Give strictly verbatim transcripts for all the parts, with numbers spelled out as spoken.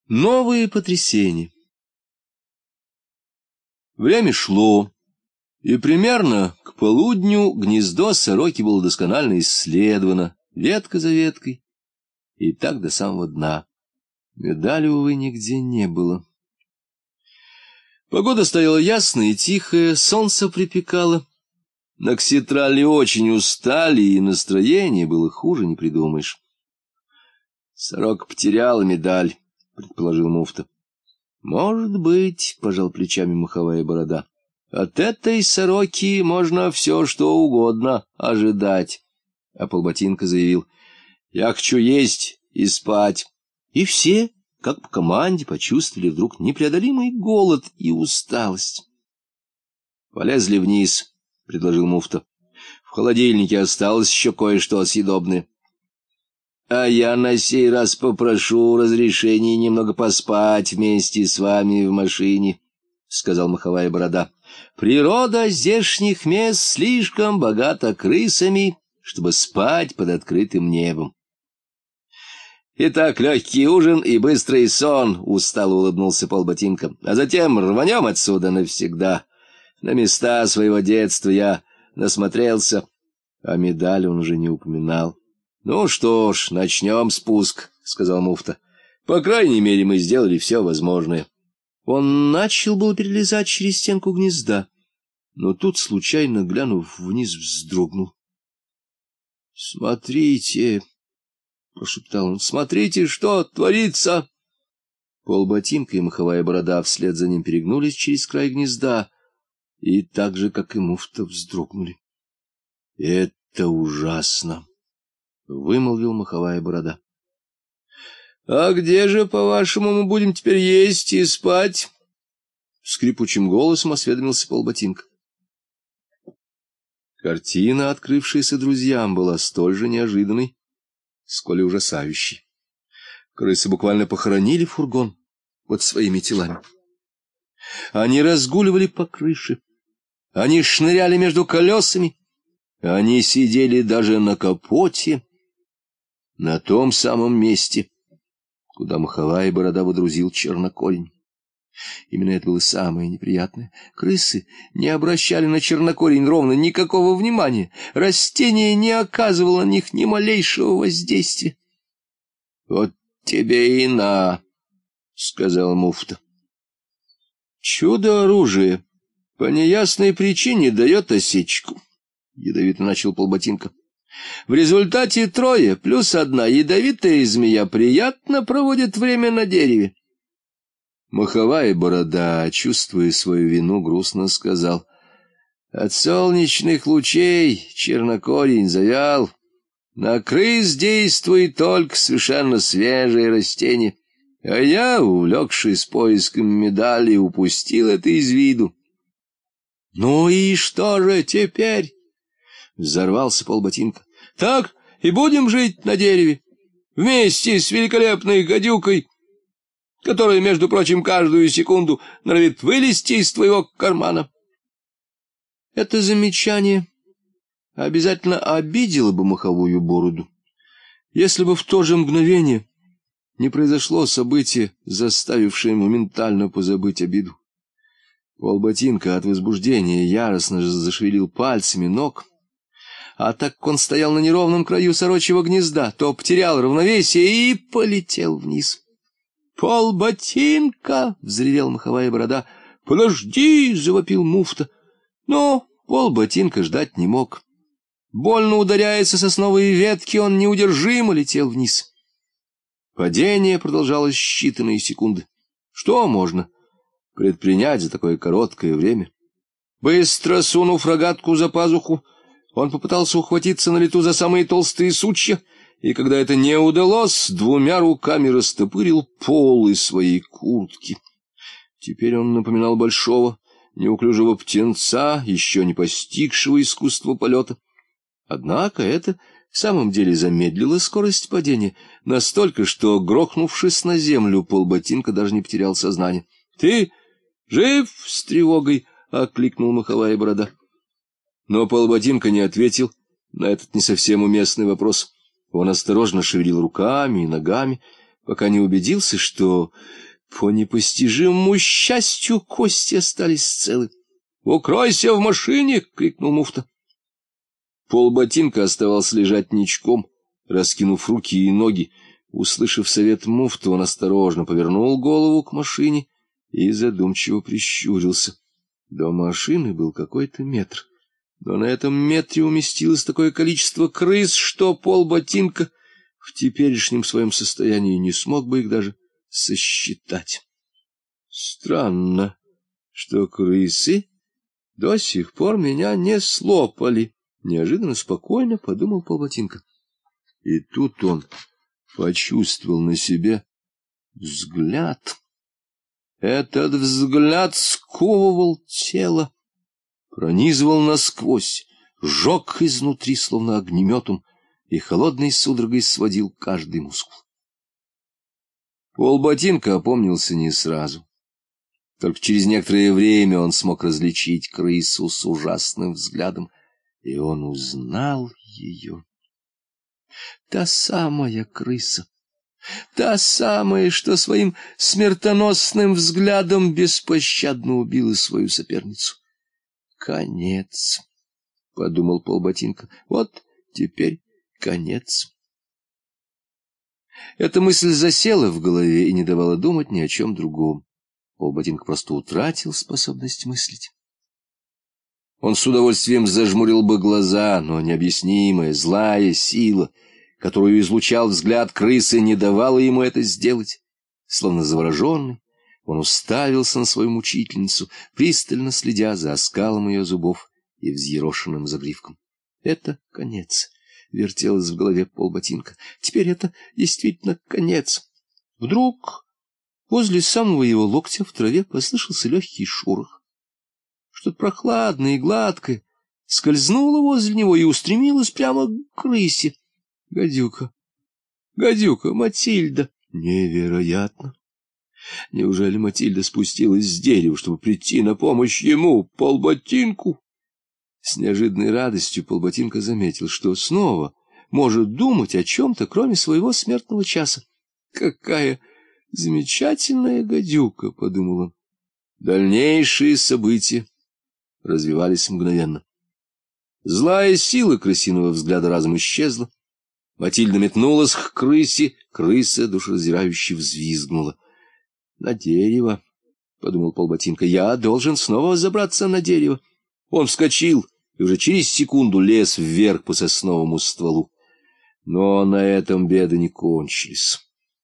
Новые потрясения. Время шло, и примерно к полудню гнездо сороки было досконально исследовано, ветка за веткой, и так до самого дна. Медали, увы, нигде не было. Погода стояла ясная и тихая, солнце припекало. Нокситрали очень устали, и настроение было хуже не придумаешь. Сорока потеряла медаль, предположил муфта. Может быть, пожал плечами моховая борода. От этой сороки можно все, что угодно ожидать. А полботинка заявил: я хочу есть и спать. И все, как по команде, почувствовали вдруг непреодолимый голод и усталость. Полезли вниз, предложил муфта. В холодильнике осталось еще кое-что съедобное. — А я на сей раз попрошу разрешения немного поспать вместе с вами в машине, — сказал моховая борода. — Природа здешних мест слишком богата крысами, чтобы спать под открытым небом. — Итак, легкий ужин и быстрый сон, — устало улыбнулся полботинка, — а затем рванем отсюда навсегда. На места своего детства я насмотрелся, а медаль он уже не упоминал. — Ну что ж, начнем спуск, — сказал муфта. — По крайней мере, мы сделали все возможное. Он начал было перелезать через стенку гнезда, но тут, случайно глянув вниз, вздрогнул. — Смотрите, — прошептал он, — смотрите, что творится! Полботинка и моховая борода вслед за ним перегнулись через край гнезда и так же, как и муфта, вздрогнули. — Это ужасно! — вымолвил моховая борода. — А где же, по-вашему, мы будем теперь есть и спать? — скрипучим голосом осведомился полботинка. Картина, открывшаяся друзьям, была столь же неожиданной, сколь и ужасающей. Крысы буквально похоронили фургон под своими телами. Они разгуливали по крыше, они шныряли между колесами, они сидели даже на капоте, на том самом месте, куда моховая борода водрузил чернокорень. Именно это было самое неприятное. Крысы не обращали на чернокорень ровно никакого внимания. Растение не оказывало на них ни малейшего воздействия. — Вот тебе и на, — сказал муфта. — Чудо-оружие по неясной причине дает осечку, — ядовито начал полботинка. В результате трое плюс одна ядовитая змея приятно проводит время на дереве. Моховая борода, чувствуя свою вину, грустно сказал: от солнечных лучей чернокорень завял, на крыс действует только совершенно свежее растение, а я, увлекшись поиском медали, упустил это из виду. — Ну и что же теперь? — взорвался полботинка. — Так и будем жить на дереве, вместе с великолепной гадюкой, которая, между прочим, каждую секунду норовит вылезти из твоего кармана. Это замечание обязательно обидело бы моховую бороду, если бы в то же мгновение не произошло событие, заставившее моментально позабыть обиду. Полботинка от возбуждения яростно зашевелил пальцами ног, а так как он стоял на неровном краю сорочьего гнезда, то потерял равновесие и полетел вниз. «Полботинка!» — взревел моховая борода. «Подожди!» — завопил муфта. Но полботинка ждать не мог. Больно ударяясь о сосновые ветки, он неудержимо летел вниз. Падение продолжалось считанные секунды. Что можно предпринять за такое короткое время? Быстро сунув рогатку за пазуху, он попытался ухватиться на лету за самые толстые сучья, и когда это не удалось, двумя руками растопырил полы своей куртки. Теперь он напоминал большого, неуклюжего птенца, еще не постигшего искусства полета. Однако это в самом деле замедлило скорость падения, настолько, что, грохнувшись на землю, полботинка даже не потерял сознание. — Ты жив? — с тревогой окликнул моховая борода. Но полботинка не ответил на этот не совсем уместный вопрос. Он осторожно шевелил руками и ногами, пока не убедился, что по непостижимому счастью кости остались целы. «Укройся в машине!» — крикнул муфта. Полботинка оставался лежать ничком, раскинув руки и ноги. Услышав совет муфты, он осторожно повернул голову к машине и задумчиво прищурился. До машины был какой-то метр, но на этом метре уместилось такое количество крыс, что полботинка в теперешнем своем состоянии не смог бы их даже сосчитать. Странно, что крысы до сих пор меня не слопали. Неожиданно спокойно подумал полботинка. И тут он почувствовал на себе взгляд. Этот взгляд сковывал тело, пронизывал насквозь, жег изнутри, словно огнеметом, и холодной судорогой сводил каждый мускул. Полботинка опомнился не сразу. Только через некоторое время он смог различить крысу с ужасным взглядом, и он узнал ее. Та самая крыса, та самая, что своим смертоносным взглядом беспощадно убила свою соперницу. «Конец», — подумал полботинка, — «вот теперь конец». Эта мысль засела в голове и не давала думать ни о чем другом. Полботинка просто утратил способность мыслить. Он с удовольствием зажмурил бы глаза, но необъяснимая злая сила, которую излучал взгляд крысы, не давала ему это сделать. Словно завороженный, он уставился на свою мучительницу, пристально следя за оскалом ее зубов и взъерошенным загривком. «Это конец», — вертелось в голове полботинка. «Теперь это действительно конец». Вдруг возле самого его локтя в траве послышался легкий шорох. Что-то прохладное и гладкое скользнуло возле него и устремилось прямо к крысе. Гадюка, гадюка, Матильда! Невероятно! Неужели Матильда спустилась с дерева, чтобы прийти на помощь ему, полботинку? С неожиданной радостью полботинка заметил, что снова может думать о чем-то, кроме своего смертного часа. «Какая замечательная гадюка!» — подумал он. Дальнейшие события развивались мгновенно. Злая сила крысиного взгляда разом исчезла. Матильда метнулась к крысе, крыса душераздирающе взвизгнула. «На дерево», — подумал полботинка, — «я должен снова забраться на дерево». Он вскочил и уже через секунду лез вверх по сосновому стволу. Но на этом беды не кончились.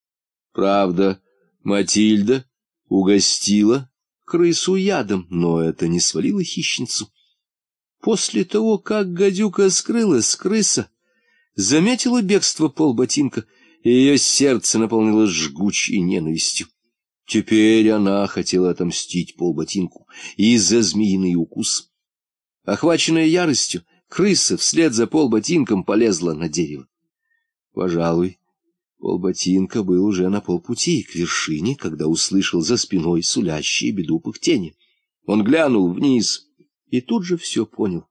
Правда, Матильда угостила крысу ядом, но это не свалило хищницу. После того, как гадюка скрылась, крыса заметила бегство полботинка, и ее сердце наполнилось жгучей ненавистью. Теперь она хотела отомстить полботинку и за змеиный укус. Охваченная яростью, крыса вслед за полботинком полезла на дерево. Пожалуй, полботинка был уже на полпути к вершине, когда услышал за спиной сулящие беду пыхтение. Он глянул вниз и тут же все понял.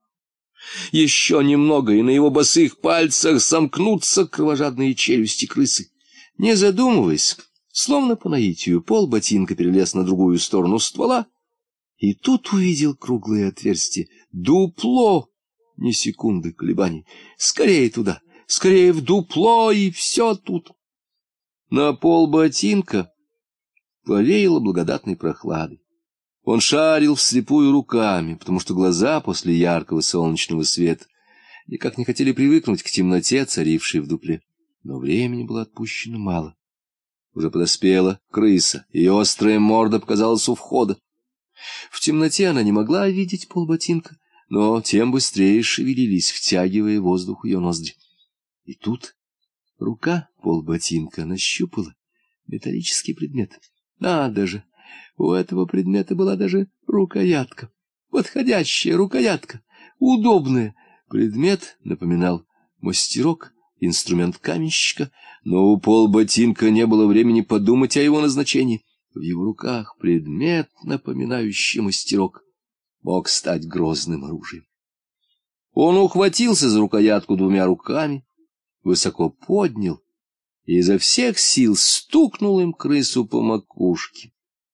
Еще немного, и на его босых пальцах сомкнутся кровожадные челюсти крысы. Не задумываясь, словно по наитию, полботинка перелез на другую сторону ствола, и тут увидел круглое отверстие, дупло, ни секунды колебаний. Скорее туда, скорее в дупло, и все тут. На полботинка повеяло благодатной прохладой. Он шарил вслепую руками, потому что глаза после яркого солнечного света никак не хотели привыкнуть к темноте, царившей в дупле. Но времени было отпущено мало. Уже подоспела крыса, ее острая морда показалась у входа. В темноте она не могла видеть полботинка, но тем быстрее шевелились, втягивая воздух ее ноздри. И тут рука полботинка нащупала металлический предмет. Надо же! У этого предмета была даже рукоятка. Подходящая рукоятка, удобная. Предмет напоминал мастерок, инструмент каменщика, но у полботинка не было времени подумать о его назначении. В его руках предмет, напоминающий мастерок, мог стать грозным оружием. Он ухватился за рукоятку двумя руками, высоко поднял и изо всех сил стукнул им крысу по макушке.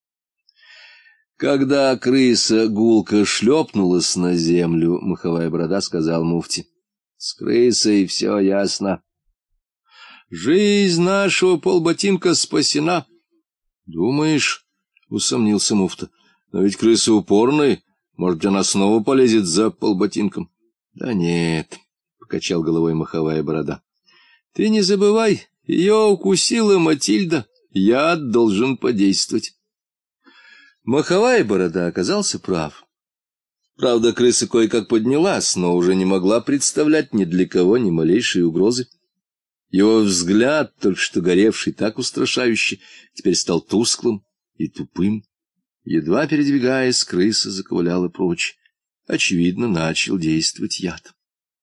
Когда крыса гулко шлепнулась на землю, Маховая Борода сказал муфти: «С крысой все ясно. Жизнь нашего полботинка спасена». «Думаешь?» — усомнился муфта. «Но ведь крыса упорная, может быть, она снова полезет за полботинком». «Да нет», — покачал головой Маховая Борода. «Ты не забывай, ее укусила Матильда, яд должен подействовать». Маховая Борода оказался прав. Правда, крыса кое-как поднялась, но уже не могла представлять ни для кого ни малейшей угрозы. Его взгляд, только что горевший так устрашающе, теперь стал тусклым и тупым. Едва передвигаясь, крыса заковыляла прочь. Очевидно, начал действовать яд.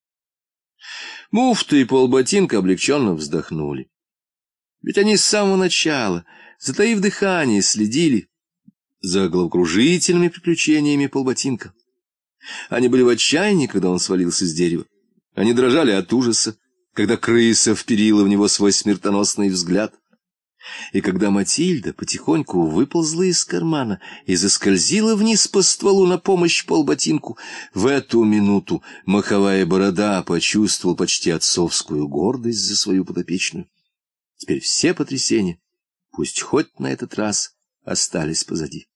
Муфта и полботинка облегченно вздохнули. Ведь они с самого начала, затаив дыхание, следили за головокружительными приключениями полботинка. Они были в отчаянии, когда он свалился с дерева. Они дрожали от ужаса, когда крыса вперила в него свой смертоносный взгляд. И когда Матильда потихоньку выползла из кармана и заскользила вниз по стволу на помощь полботинку, в эту минуту Маховая Борода почувствовал почти отцовскую гордость за свою подопечную. Теперь все потрясения, пусть хоть на этот раз, остались позади.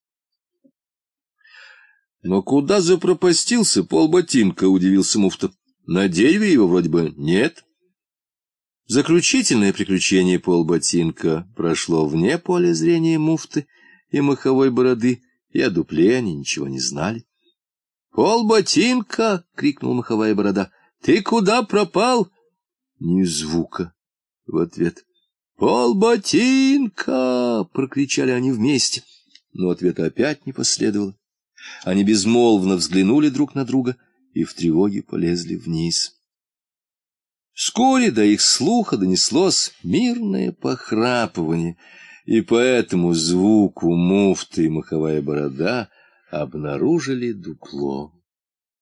«Но куда запропастился полботинка?» — удивился муфта. «На дереве его вроде бы нет». Заключительное приключение полботинка прошло вне поля зрения муфты и Маховой Бороды, и о дупле они ничего не знали. «Полботинка!» — крикнул Маховая Борода. «Ты куда пропал?» Ни звука в ответ. «Полботинка!» — прокричали они вместе, но ответа опять не последовало. Они безмолвно взглянули друг на друга и в тревоге полезли вниз. Вскоре до их слуха донеслось мирное похрапывание, и по этому звуку муфта и Маховая Борода обнаружили дупло.